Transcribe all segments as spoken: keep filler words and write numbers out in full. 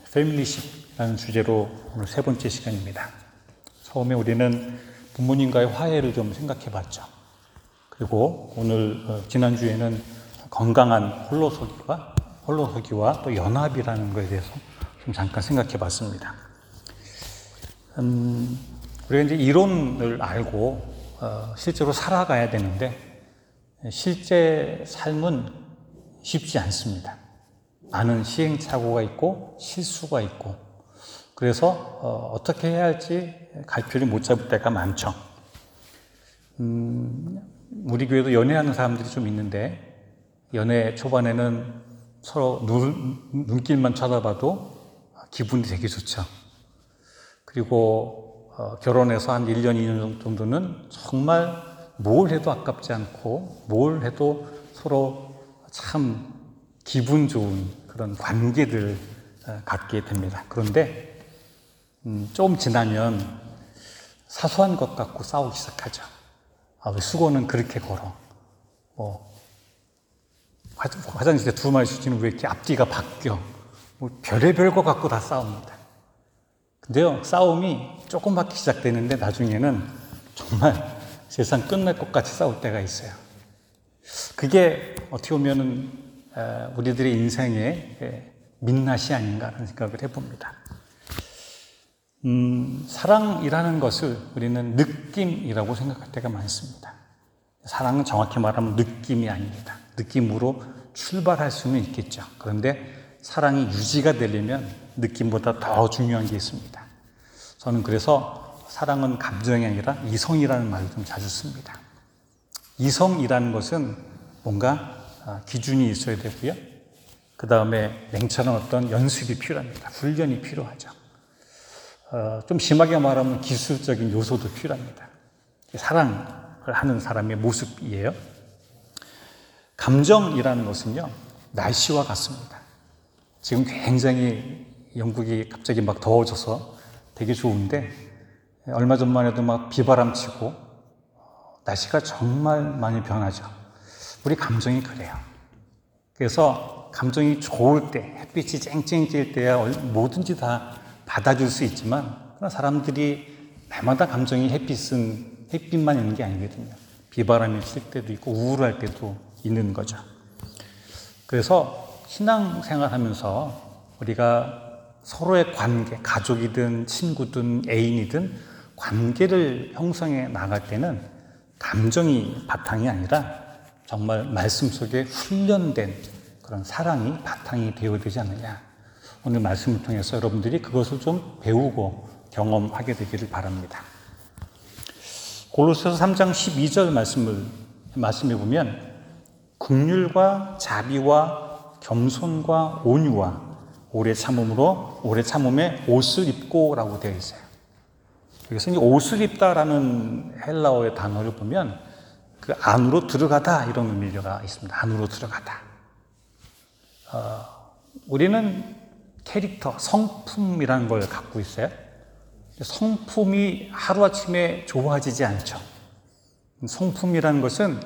패밀리십이라는 주제로 오늘 세 번째 시간입니다. 처음에 우리는 부모님과의 화해를 좀 생각해 봤죠. 그리고 오늘 어, 지난주에는 건강한 홀로서기와 홀로서기와 또 연합이라는 것에 대해서 좀 잠깐 생각해 봤습니다. 음, 우리가 이제 이론을 알고 어, 실제로 살아가야 되는데 실제 삶은 쉽지 않습니다. 많은 시행착오가 있고 실수가 있고 그래서 어, 어떻게 해야 할지 갈피를 못 잡을 때가 많죠. 음, 우리 교회도 연애하는 사람들이 좀 있는데 연애 초반에는 서로 눈, 눈길만 쳐다봐도 기분이 되게 좋죠. 그리고 어, 결혼해서 한 일 년, 이 년 정도는 정말 뭘 해도 아깝지 않고 뭘 해도 서로 참 기분 좋은 그런 관계들을 갖게 됩니다. 그런데 음, 조금 지나면 사소한 것 갖고 싸우기 시작하죠. 아, 왜 수건은 그렇게 걸어? 뭐 화장실에 두루마리 수지는 왜 이렇게 앞뒤가 바뀌어? 뭐 별의별 거 갖고 다 싸웁니다. 근데요, 싸움이 조금밖에 시작되는데 나중에는 정말 세상 끝날 것 같이 싸울 때가 있어요. 그게 어떻게 보면은 우리들의 인생의 민낯이 아닌가라는 생각을 해봅니다. 음, 사랑이라는 것을 우리는 느낌이라고 생각할 때가 많습니다. 사랑은 정확히 말하면 느낌이 아닙니다. 느낌으로 출발할 수는 있겠죠. 그런데 사랑이 유지가 되려면 느낌보다 더 중요한 게 있습니다. 저는 그래서 사랑은 감정이 아니라 이성이라는 말을 좀 자주 씁니다. 이성이라는 것은 뭔가 기준이 있어야 되고요. 그 다음에 냉철한 어떤 연습이 필요합니다. 훈련이 필요하죠. 어, 좀 심하게 말하면 기술적인 요소도 필요합니다. 사랑을 하는 사람의 모습이에요. 감정이라는 것은요, 날씨와 같습니다. 지금 굉장히 영국이 갑자기 막 더워져서 되게 좋은데 얼마 전만 해도 막 비바람 치고 날씨가 정말 많이 변하죠. 우리 감정이 그래요. 그래서 감정이 좋을 때, 햇빛이 쨍쨍 찔 때야 뭐든지 다 받아줄 수 있지만 사람들이 날마다 감정이 햇빛은 햇빛만 있는 게 아니거든요. 비바람이 칠 때도 있고 우울할 때도 있는 거죠. 그래서 신앙생활하면서 우리가 서로의 관계, 가족이든 친구든 애인이든 관계를 형성해 나갈 때는 감정이 바탕이 아니라 정말 말씀 속에 훈련된 그런 사랑이 바탕이 되어야 되지 않느냐. 오늘 말씀을 통해서 여러분들이 그것을 좀 배우고 경험하게 되기를 바랍니다. 골로새서 삼 장 십이 절 말씀을 말씀해 보면 긍휼과 자비와 겸손과 온유와 오래 참음으로 오래 참음에 옷을 입고라고 되어 있어요. 여기서 옷을 입다라는 헬라어의 단어를 보면 그 안으로 들어가다 이런 의미가 있습니다. 안으로 들어가다. 어, 우리는 캐릭터, 성품이라는 걸 갖고 있어요. 성품이 하루아침에 좋아지지 않죠. 성품이라는 것은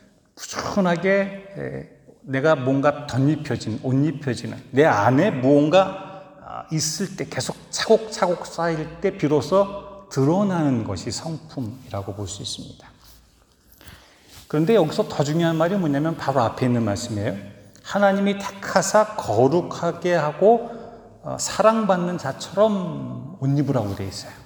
꾸준하게 내가 뭔가 덧입혀진, 옷 입혀지는 내 안에 무언가 있을 때 계속 차곡차곡 쌓일 때 비로소 드러나는 것이 성품이라고 볼 수 있습니다. 그런데 여기서 더 중요한 말이 뭐냐면 바로 앞에 있는 말씀이에요. 하나님이 택하사 거룩하게 하고 사랑받는 자처럼 옷 입으라고 되어 있어요.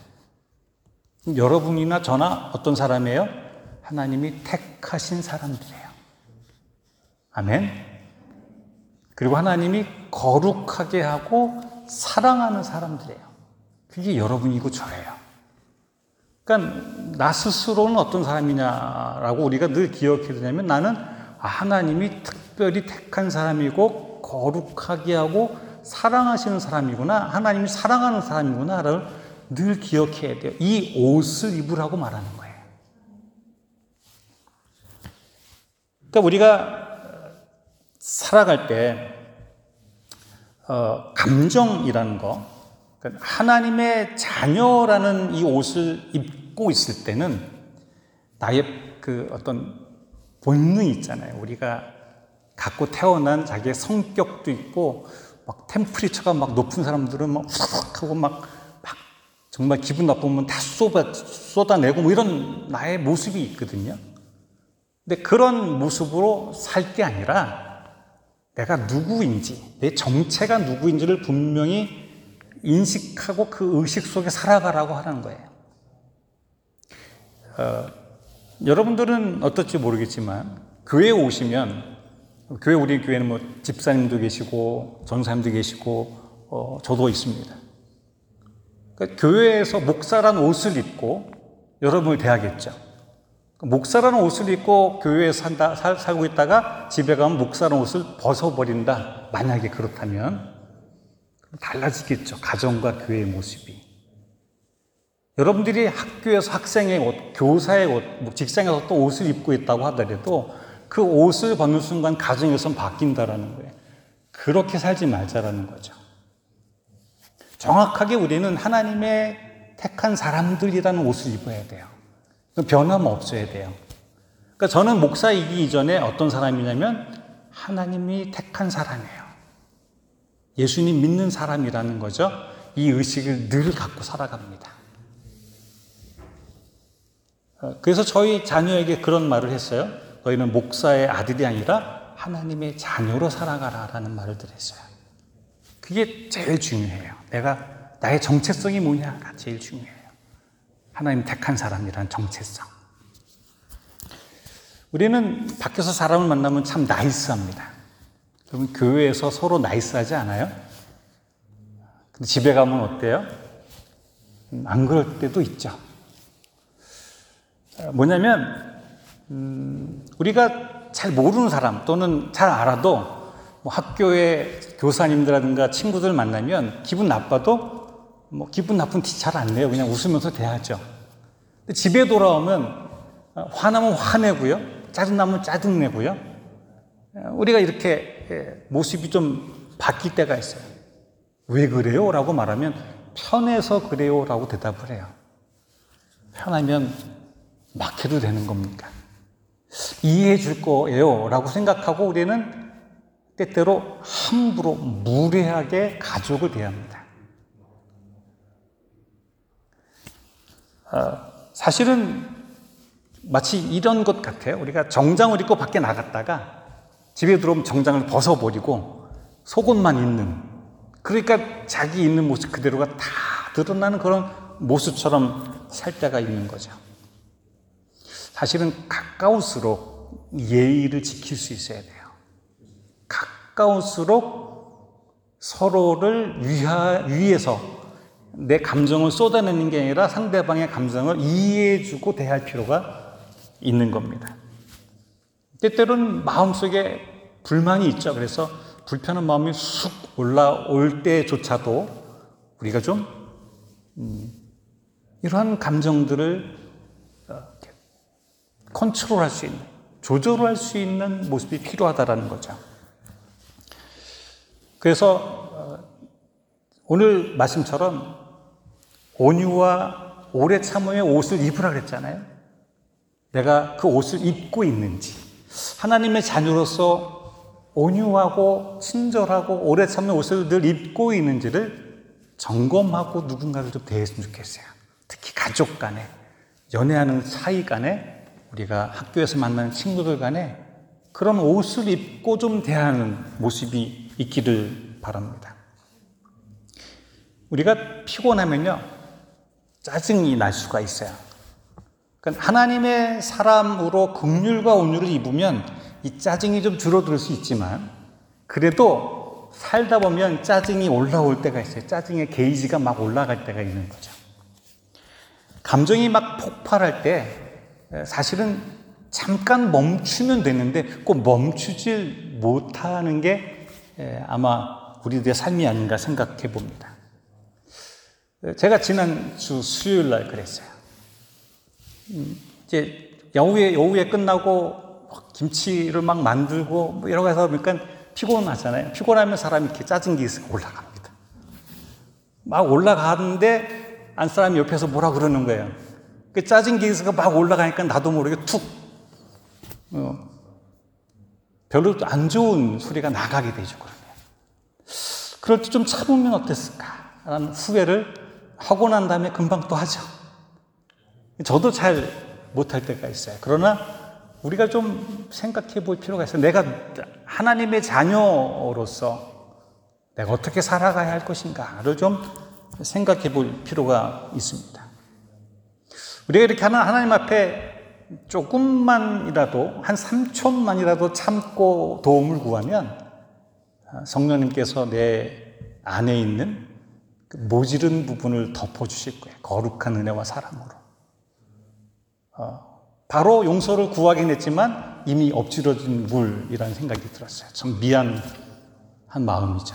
여러분이나 저나 어떤 사람이에요? 하나님이 택하신 사람들이에요. 아멘. 그리고 하나님이 거룩하게 하고 사랑하는 사람들이에요. 그게 여러분이고 저예요. 그러니까 나 스스로는 어떤 사람이냐라고 우리가 늘 기억해야 되냐면 나는 하나님이 특별히 택한 사람이고 거룩하게 하고 사랑하시는 사람이구나, 하나님이 사랑하는 사람이구나를 늘 기억해야 돼요. 이 옷을 입으라고 말하는 거예요. 그러니까 우리가 살아갈 때 어, 감정이라는 거, 그러니까 하나님의 자녀라는 이 옷을 입고 있을 때는 나의 그 어떤 본능이 있잖아요. 우리가 갖고 태어난 자기의 성격도 있고 막 템프리처가 막 높은 사람들은 막 후닥 하고 막, 막 정말 기분 나쁘면 다 쏟아, 쏟아내고 뭐 이런 나의 모습이 있거든요. 근데 그런 모습으로 살 게 아니라 내가 누구인지, 내 정체가 누구인지를 분명히 인식하고 그 의식 속에 살아가라고 하는 거예요. 어, 여러분들은 어떨지 모르겠지만 교회에 오시면, 교회 우리 교회는 뭐 집사님도 계시고 전사님도 계시고 어, 저도 있습니다. 그러니까 교회에서 목사란 옷을 입고 여러분을 대하겠죠. 목사라는 옷을 입고 교회에 산다, 살, 살고 있다가 집에 가면 목사라는 옷을 벗어버린다. 만약에 그렇다면 달라지겠죠. 가정과 교회의 모습이. 여러분들이 학교에서 학생의 옷, 교사의 옷, 직장에서 또 옷을 입고 있다고 하더라도 그 옷을 벗는 순간 가정에서는 바뀐다라는 거예요. 그렇게 살지 말자라는 거죠. 정확하게 우리는 하나님의 택한 사람들이라는 옷을 입어야 돼요. 변함 없어야 돼요. 그러니까 저는 목사이기 이전에 어떤 사람이냐면 하나님이 택한 사람이에요. 예수님 믿는 사람이라는 거죠. 이 의식을 늘 갖고 살아갑니다. 그래서 저희 자녀에게 그런 말을 했어요. 너희는 목사의 아들이 아니라 하나님의 자녀로 살아가라라는 말을 드렸어요. 그게 제일 중요해요. 내가 나의 정체성이 뭐냐가 제일 중요해요. 하나님 택한 사람이라는 정체성. 우리는 밖에서 사람을 만나면 참 나이스합니다. 여러분 교회에서 서로 나이스하지 않아요? 근데 집에 가면 어때요? 안 그럴 때도 있죠. 뭐냐면 음, 우리가 잘 모르는 사람 또는 잘 알아도 뭐 학교의 교사님들이라든가 친구들 만나면 기분 나빠도 뭐 기분 나쁜 티 잘 안 내요. 그냥 웃으면서 대하죠. 근데 집에 돌아오면 화나면 화내고요. 짜증나면 짜증내고요. 우리가 이렇게 모습이 좀 바뀔 때가 있어요. 왜 그래요? 라고 말하면 편해서 그래요 라고 대답을 해요. 편하면 막 해도 되는 겁니까? 이해해 줄 거예요 라고 생각하고 우리는 때때로 함부로 무례하게 가족을 대합니다. 어, 사실은 마치 이런 것 같아요. 우리가 정장을 입고 밖에 나갔다가 집에 들어오면 정장을 벗어버리고 속옷만 입는, 그러니까 자기 있는 모습 그대로가 다 드러나는 그런 모습처럼 살 때가 있는 거죠. 사실은 가까울수록 예의를 지킬 수 있어야 돼요. 가까울수록 서로를 위하, 위해서 내 감정을 쏟아내는 게 아니라 상대방의 감정을 이해해주고 대할 필요가 있는 겁니다. 때때로는 마음속에 불만이 있죠. 그래서 불편한 마음이 쑥 올라올 때조차도 우리가 좀 음, 이러한 감정들을 컨트롤할 수 있는, 조절할 수 있는 모습이 필요하다는 거죠. 그래서 오늘 말씀처럼 온유와 오래 참음의 옷을 입으라 그랬잖아요. 내가 그 옷을 입고 있는지, 하나님의 자녀로서 온유하고 친절하고 오래 참는 옷을 늘 입고 있는지를 점검하고 누군가를 좀 대했으면 좋겠어요. 특히 가족 간에, 연애하는 사이 간에, 우리가 학교에서 만나는 친구들 간에 그런 옷을 입고 좀 대하는 모습이 있기를 바랍니다. 우리가 피곤하면요, 짜증이 날 수가 있어요. 그러니까 하나님의 사람으로 긍휼과 온유를 입으면 이 짜증이 좀 줄어들 수 있지만 그래도 살다 보면 짜증이 올라올 때가 있어요. 짜증의 게이지가 막 올라갈 때가 있는 거죠. 감정이 막 폭발할 때 사실은 잠깐 멈추면 되는데 꼭 멈추질 못하는 게 아마 우리들의 삶이 아닌가 생각해 봅니다. 제가 지난주 수요일 날 그랬어요. 이제 여우에, 여우에 끝나고 김치를 막 만들고 뭐 여러 가지 하다 보니까 피곤하잖아요. 피곤하면 사람이 이렇게 짜증기가 올라갑니다. 막 올라가는데 안 사람이 옆에서 뭐라 그러는 거예요. 그 짜증기가 막 올라가니까 나도 모르게 툭, 어, 별로 안 좋은 소리가 나가게 되죠. 그러면. 그럴 때 좀 참으면 어땠을까? 라는 후회를 하고 난 다음에 금방 또 하죠. 저도 잘 못할 때가 있어요. 그러나 우리가 좀 생각해 볼 필요가 있어요. 내가 하나님의 자녀로서 내가 어떻게 살아가야 할 것인가를 좀 생각해 볼 필요가 있습니다. 우리가 이렇게 하나님 앞에 조금만이라도, 한 삼 초만이라도 참고 도움을 구하면 성령님께서 내 안에 있는 모질은 부분을 덮어주실 거예요. 거룩한 은혜와 사랑으로. 어, 바로 용서를 구하긴 했지만 이미 엎질러진 물이라는 생각이 들었어요. 참 미안한 마음이죠.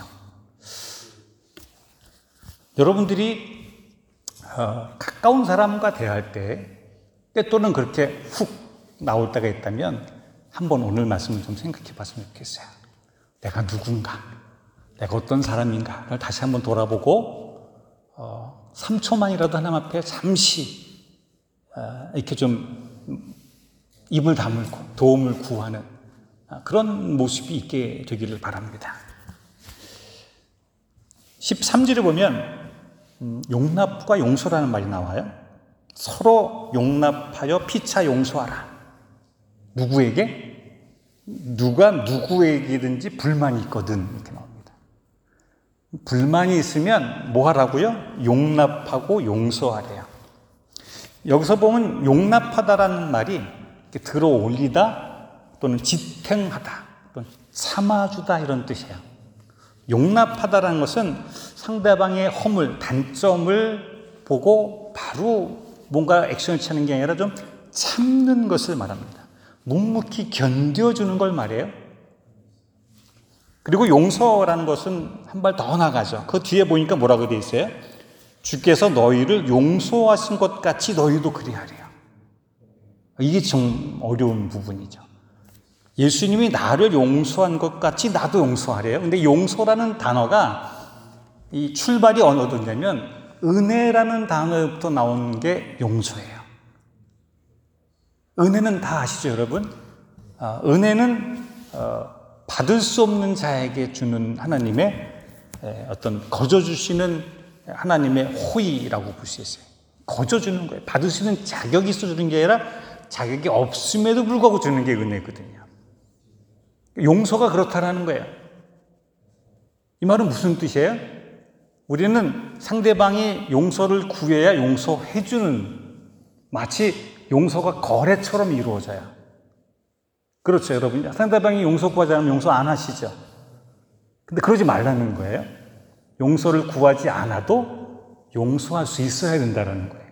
여러분들이 어, 가까운 사람과 대화할 때 때또는 그렇게 훅 나올 때가 있다면 한번 오늘 말씀을 좀 생각해 봤으면 좋겠어요. 내가 누군가, 내가 어떤 사람인가를 다시 한번 돌아보고 어, 삼 초만이라도 하나님 앞에 잠시 어, 이렇게 좀 입을 다물고 도움을 구하는 그런 모습이 있게 되기를 바랍니다. 십삼 절에 보면 음, 용납과 용서라는 말이 나와요. 서로 용납하여 피차 용서하라. 누구에게? 누가 누구에게든지 불만이 있거든. 이렇게 나옵니다. 불만이 있으면 뭐 하라고요? 용납하고 용서하래요. 여기서 보면 용납하다라는 말이 이렇게 들어 올리다 또는 지탱하다 또는 참아주다 이런 뜻이에요. 용납하다라는 것은 상대방의 허물, 단점을 보고 바로 뭔가 액션을 취하는 게 아니라 좀 참는 것을 말합니다. 묵묵히 견뎌주는 걸 말해요. 그리고 용서라는 것은 한 발 더 나가죠. 그 뒤에 보니까 뭐라고 되어 있어요? 주께서 너희를 용서하신 것 같이 너희도 그리하래요. 이게 좀 어려운 부분이죠. 예수님이 나를 용서한 것 같이 나도 용서하래요. 근데 용서라는 단어가 이 출발이 어느 정도냐면 은혜라는 단어부터 나오는 게 용서예요. 은혜는 다 아시죠, 여러분? 어, 은혜는 어, 받을 수 없는 자에게 주는 하나님의 에, 어떤 거저 주시는 하나님의 호의라고 볼 수 있어요. 거저 주는 거예요. 받을 수 있는 자격이 있어 주는 게 아니라 자격이 없음에도 불구하고 주는 게 은혜거든요. 용서가 그렇다라는 거예요. 이 말은 무슨 뜻이에요? 우리는 상대방이 용서를 구해야 용서해주는, 마치 용서가 거래처럼 이루어져요. 그렇죠, 여러분. 상대방이 용서 구하지 않으면 용서 안 하시죠. 근데 그러지 말라는 거예요. 용서를 구하지 않아도 용서할 수 있어야 된다는 거예요.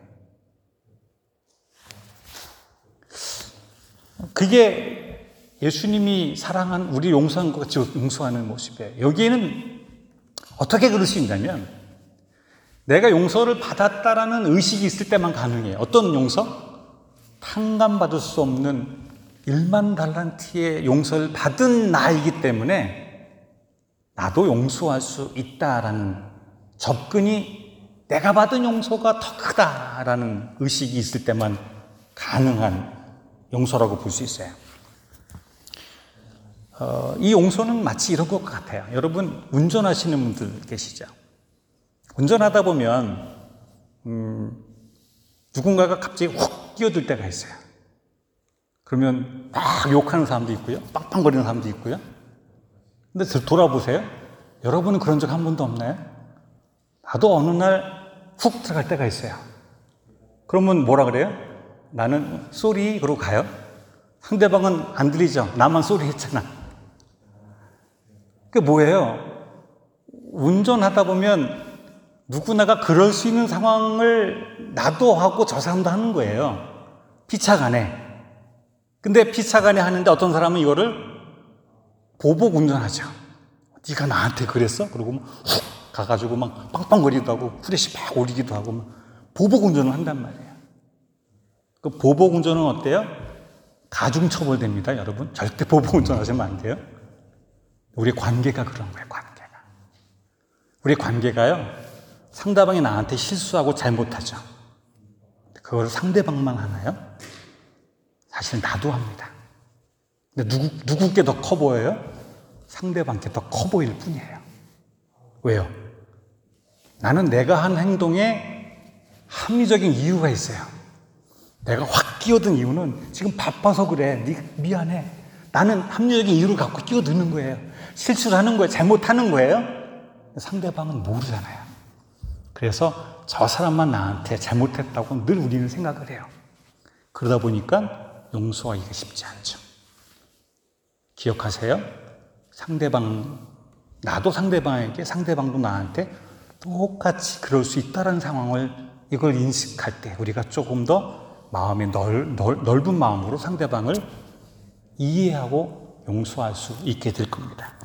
그게 예수님이 사랑한 우리 용서한 것 같이 용서하는 모습이에요. 여기에는 어떻게 그럴 수 있냐면 내가 용서를 받았다라는 의식이 있을 때만 가능해요. 어떤 용서? 탕감받을 수 없는 일만 달란트의 용서를 받은 나이기 때문에 나도 용서할 수 있다라는 접근이 내가 받은 용서가 더 크다라는 의식이 있을 때만 가능한 용서라고 볼 수 있어요. 어, 이 용서는 마치 이런 것 같아요. 여러분 운전하시는 분들 계시죠? 운전하다 보면 음, 누군가가 갑자기 훅 끼어들 때가 있어요. 그러면 막 욕하는 사람도 있고요. 빵빵거리는 사람도 있고요. 근데 돌아보세요. 여러분은 그런 적 한 번도 없나요? 나도 어느 날 훅 들어갈 때가 있어요. 그러면 뭐라 그래요? 나는 쏘리 그러고 가요. 상대방은 안 들리죠? 나만 쏘리 했잖아. 그게 뭐예요? 운전하다 보면 누구나가 그럴 수 있는 상황을 나도 하고 저 사람도 하는 거예요. 피차간에. 근데 피차간에 하는데 어떤 사람은 이거를 보복 운전하죠. 네가 나한테 그랬어? 그러고 막 훅 가가지고 막 빵빵거리기도 하고 후레쉬 막 올리기도 하고 막 보복 운전을 한단 말이에요. 그 보복 운전은 어때요? 가중처벌됩니다, 여러분. 절대 보복 운전하시면 안 돼요. 우리 관계가 그런 거예요, 관계가. 우리 관계가요, 상대방이 나한테 실수하고 잘못하죠. 그걸 상대방만 하나요? 사실 나도 합니다. 근데 누구, 누구께 더 커 보여요? 상대방께 더 커 보일 뿐이에요. 왜요? 나는 내가 한 행동에 합리적인 이유가 있어요. 내가 확 끼어든 이유는 지금 바빠서 그래. 네 미안해. 나는 합리적인 이유를 갖고 끼어드는 거예요. 실수를 하는 거예요. 잘못하는 거예요. 상대방은 모르잖아요. 그래서 저 사람만 나한테 잘못했다고 늘 우리는 생각을 해요. 그러다 보니까 용서하기가 쉽지 않죠. 기억하세요. 상대방, 나도 상대방에게, 상대방도 나한테 똑같이 그럴 수 있다는 상황을 이걸 인식할 때 우리가 조금 더 마음이 넓, 넓, 넓은 마음으로 상대방을 이해하고 용서할 수 있게 될 겁니다.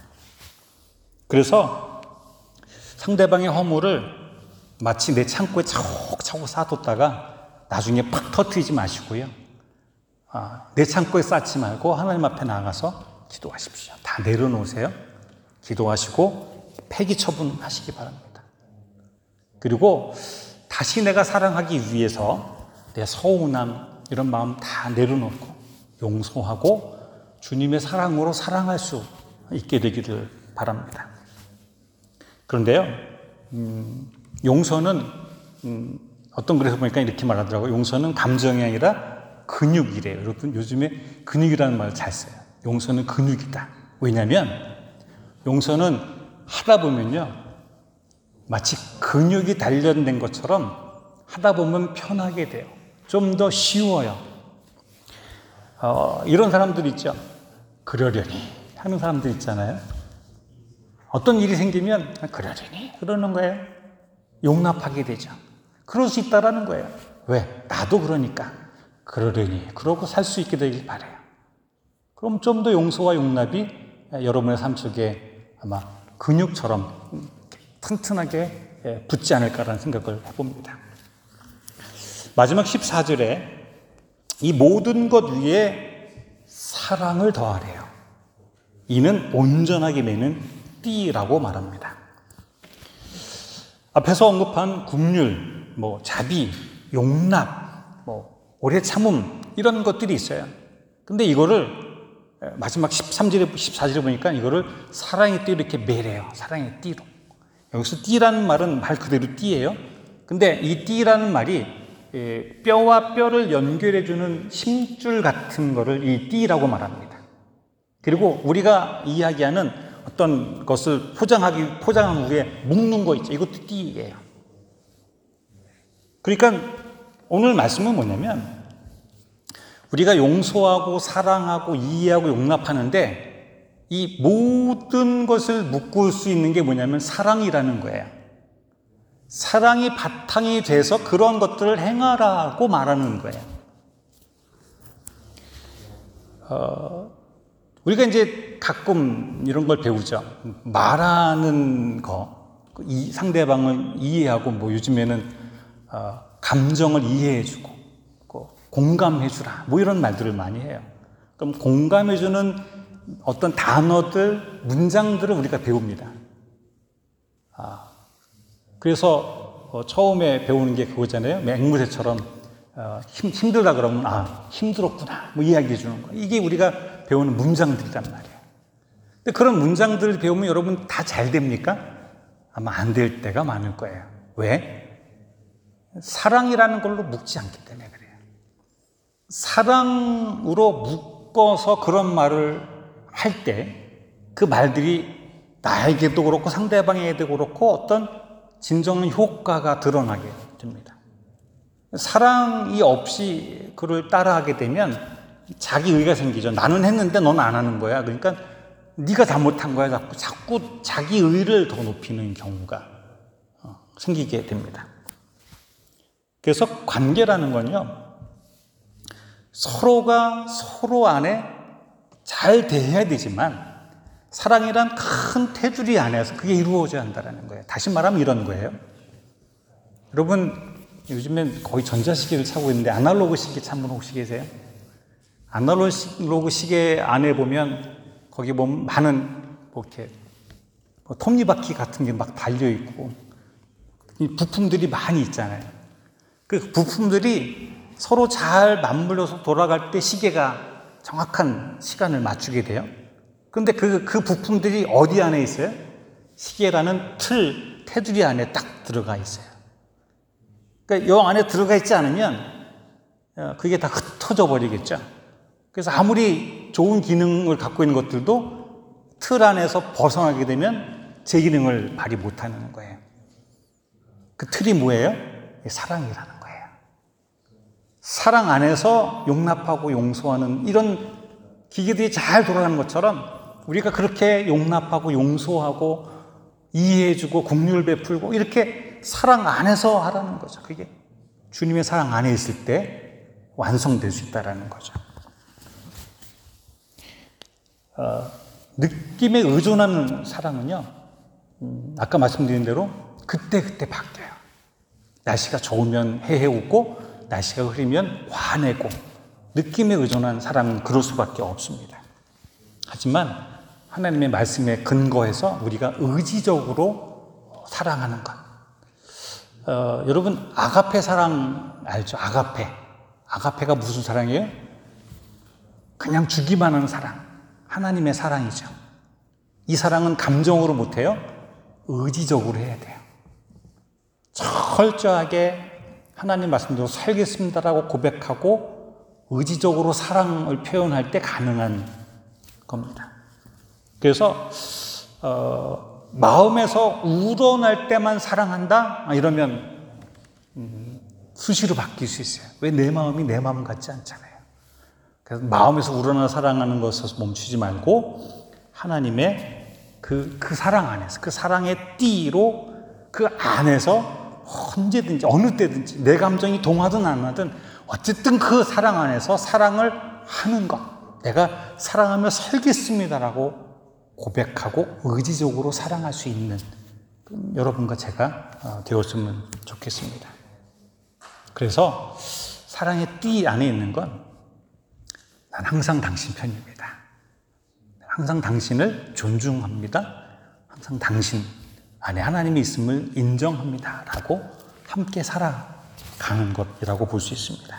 그래서 상대방의 허물을 마치 내 창고에 차곡차곡 쌓아뒀다가 나중에 팍 터뜨리지 마시고요. 아, 내 창고에 쌓지 말고 하나님 앞에 나가서 기도하십시오. 다 내려놓으세요. 기도하시고 폐기 처분하시기 바랍니다. 그리고 다시 내가 사랑하기 위해서 내 서운함 이런 마음 다 내려놓고 용서하고 주님의 사랑으로 사랑할 수 있게 되기를 바랍니다. 그런데요, 음, 용서는 음, 어떤 글에서 보니까 이렇게 말하더라고요. 용서는 감정이 아니라 근육이래요. 여러분 요즘에 근육이라는 말을 잘 써요. 용서는 근육이다. 왜냐하면 용서는 하다 보면요, 마치 근육이 단련된 것처럼 하다 보면 편하게 돼요. 좀 더 쉬워요. 어, 이런 사람들 있죠. 그러려니 하는 사람들 있잖아요. 어떤 일이 생기면 그러려니 그러는 거예요. 용납하게 되죠. 그럴 수 있다라는 거예요. 왜? 나도 그러니까 그러려니 그러고 살 수 있게 되길 바라요. 그럼 좀 더 용서와 용납이 여러분의 삶 속에 아마 근육처럼 튼튼하게 붙지 않을까라는 생각을 해봅니다. 마지막 십사 절에 이 모든 것 위에 사랑을 더하래요. 이는 온전하게 매는 띠라고 말합니다. 앞에서 언급한 긍휼, 뭐 자비, 용납, 뭐 오래 참음 이런 것들이 있어요. 근데 이거를 마지막 십삼 절에 십사 절에 보니까 이거를 사랑의 띠로 이렇게 매래요. 사랑의 띠로. 여기서 띠라는 말은 말 그대로 띠예요. 근데 이 띠라는 말이 뼈와 뼈를 연결해주는 힘줄 같은 거를 이 띠라고 말합니다. 그리고 우리가 이야기하는 어떤 것을 포장하기, 포장한 후에 묶는 거 있죠. 이것도 띠예요. 그러니까 오늘 말씀은 뭐냐면 우리가 용서하고 사랑하고 이해하고 용납하는데 이 모든 것을 묶을 수 있는 게 뭐냐면 사랑이라는 거예요. 사랑이 바탕이 돼서 그런 것들을 행하라고 말하는 거예요. 어, 우리가 이제 가끔 이런 걸 배우죠. 말하는 거, 이 상대방을 이해하고, 뭐 요즘에는 어, 감정을 이해해주고, 공감해주라, 뭐 이런 말들을 많이 해요. 그럼 공감해주는 어떤 단어들, 문장들을 우리가 배웁니다. 아, 그래서 어, 처음에 배우는 게 그거잖아요. 앵무새처럼 어, 힘, 힘들다 그러면 아 힘들었구나 뭐 이야기해 주는 거. 이게 우리가 배우는 문장들이란 말이에요. 근데 그런 문장들을 배우면 여러분 다 잘 됩니까? 아마 안 될 때가 많을 거예요. 왜? 사랑이라는 걸로 묶지 않기 때문에 그래요. 사랑으로 묶어서 그런 말을 할 때 그 말들이 나에게도 그렇고 상대방에게도 그렇고 어떤 진정한 효과가 드러나게 됩니다. 사랑이 없이 그를 따라하게 되면 자기 의가 생기죠. 나는 했는데 넌 안 하는 거야. 그러니까 네가 잘못한 거야. 자꾸, 자꾸 자기 의를 더 높이는 경우가 생기게 됩니다. 그래서 관계라는 건요, 서로가 서로 안에 잘 대해야 되지만 사랑이란 큰 테두리 안에서 그게 이루어져야 한다는 거예요. 다시 말하면 이런 거예요. 여러분 요즘엔 거의 전자시계를 차고 있는데 아날로그 시계 찬 분 혹시 계세요? 아날로그 시계 안에 보면 거기 보면 많은 뭐 이렇게 뭐 톱니바퀴 같은 게 막 달려 있고 이 부품들이 많이 있잖아요. 그 부품들이 서로 잘 맞물려서 돌아갈 때 시계가 정확한 시간을 맞추게 돼요. 근데 그, 그 부품들이 어디 안에 있어요? 시계라는 틀, 테두리 안에 딱 들어가 있어요. 그러니까 이 안에 들어가 있지 않으면 그게 다 흩어져 버리겠죠. 그래서 아무리 좋은 기능을 갖고 있는 것들도 틀 안에서 벗어나게 되면 제 기능을 발휘 못하는 거예요. 그 틀이 뭐예요? 사랑이라는 거예요. 사랑 안에서 용납하고 용서하는 이런 기계들이 잘 돌아가는 것처럼 우리가 그렇게 용납하고 용서하고 이해해주고 긍휼 베풀고 이렇게 사랑 안에서 하라는 거죠. 그게 주님의 사랑 안에 있을 때 완성될 수 있다는 거죠. 어, 느낌에 의존하는 사랑은요, 음, 아까 말씀드린 대로 그때그때 바뀌어요. 날씨가 좋으면 헤헤 웃고 날씨가 흐리면 화내고 느낌에 의존한 사랑은 그럴 수밖에 없습니다. 하지만 하나님의 말씀에 근거해서 우리가 의지적으로 사랑하는 것. 어, 여러분 아가페 사랑 알죠? 아가페. 아가페가 무슨 사랑이에요? 그냥 주기만 하는 사랑. 하나님의 사랑이죠. 이 사랑은 감정으로 못해요. 의지적으로 해야 돼요. 철저하게 하나님 말씀대로 살겠습니다라고 고백하고 의지적으로 사랑을 표현할 때 가능한 겁니다. 그래서 어, 마음에서 우러날 때만 사랑한다? 이러면 음, 수시로 바뀔 수 있어요. 왜 내 마음이 내 마음 같지 않잖아요. 그래서 마음에서 우러나 사랑하는 것에서 멈추지 말고 하나님의 그, 그 사랑 안에서 그 사랑의 띠로 그 안에서 언제든지 어느 때든지 내 감정이 동하든 안 하든 어쨌든 그 사랑 안에서 사랑을 하는 것. 내가 사랑하며 살겠습니다라고 고백하고 의지적으로 사랑할 수 있는 여러분과 제가 되었으면 좋겠습니다. 그래서 사랑의 띠 안에 있는 건 난 항상 당신 편입니다. 항상 당신을 존중합니다. 항상 당신 안에 하나님이 있음을 인정합니다. 라고 함께 살아가는 것이라고 볼 수 있습니다.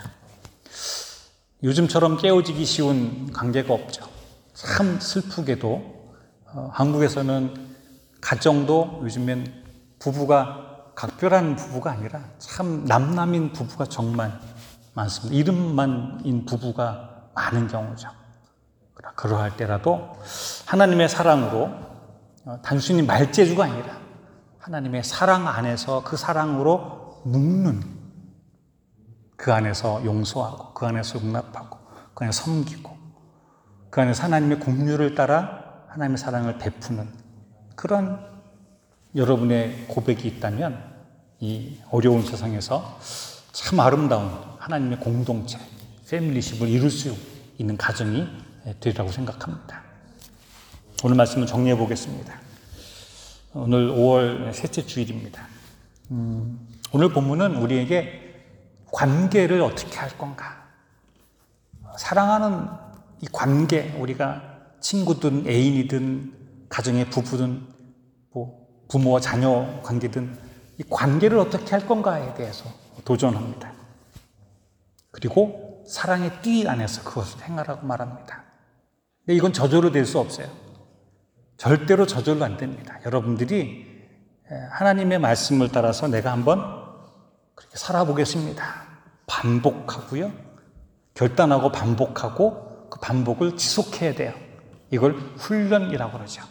요즘처럼 깨어지기 쉬운 관계가 없죠. 참 슬프게도 어, 한국에서는 가정도 요즘엔 부부가 각별한 부부가 아니라 참 남남인 부부가 정말 많습니다. 이름만인 부부가 많은 경우죠. 그러할 때라도 하나님의 사랑으로 어, 단순히 말재주가 아니라 하나님의 사랑 안에서 그 사랑으로 묶는 그 안에서 용서하고 그 안에서 용납하고 그 안에서 섬기고 그 안에서 하나님의 긍휼을 따라 하나님의 사랑을 베푸는 그런 여러분의 고백이 있다면 이 어려운 세상에서 참 아름다운 하나님의 공동체, 패밀리십을 이룰 수 있는 가정이 되리라고 생각합니다. 오늘 말씀을 정리해 보겠습니다. 오늘 오월 셋째 주일입니다. 음, 오늘 본문은 우리에게 관계를 어떻게 할 건가? 사랑하는 이 관계, 우리가 친구든 애인이든 가정의 부부든 뭐 부모와 자녀 관계든 이 관계를 어떻게 할 건가에 대해서 도전합니다. 그리고 사랑의 띠 안에서 그것을 행하라고 말합니다. 근데 이건 저절로 될 수 없어요. 절대로 저절로 안 됩니다. 여러분들이 하나님의 말씀을 따라서 내가 한번 그렇게 살아보겠습니다. 반복하고요. 결단하고 반복하고 그 반복을 지속해야 돼요. 이걸 훈련이라고 그러죠.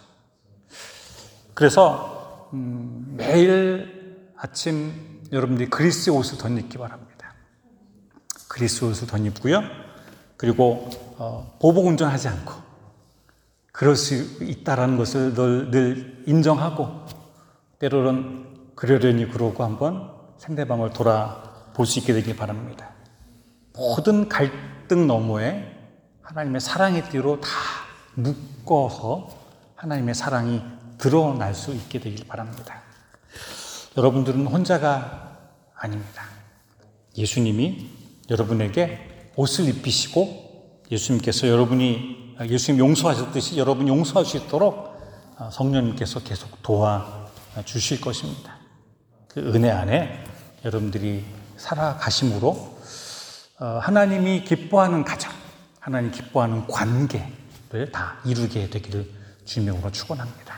그래서 음, 매일 아침 여러분들이 그리스의 옷을 덧입기 바랍니다. 그리스 옷을 덧입고요. 그리고 어, 보복운전하지 않고 그럴 수 있다는 것을 늘, 늘 인정하고 때로는 그러려니 그러고 한번 상대방을 돌아볼 수 있게 되길 바랍니다. 모든 갈등 너머에 하나님의 사랑의 띠로 다 묶어서 하나님의 사랑이 드러날 수 있게 되길 바랍니다. 여러분들은 혼자가 아닙니다. 예수님이 여러분에게 옷을 입히시고 예수님께서 여러분이 예수님 용서하셨듯이 여러분 용서할 수 있도록 성령님께서 계속 도와주실 것입니다. 그 은혜 안에 여러분들이 살아가심으로 하나님이 기뻐하는 가정, 하나님 기뻐하는 관계를 다 이루게 되기를 주님으로 축원합니다.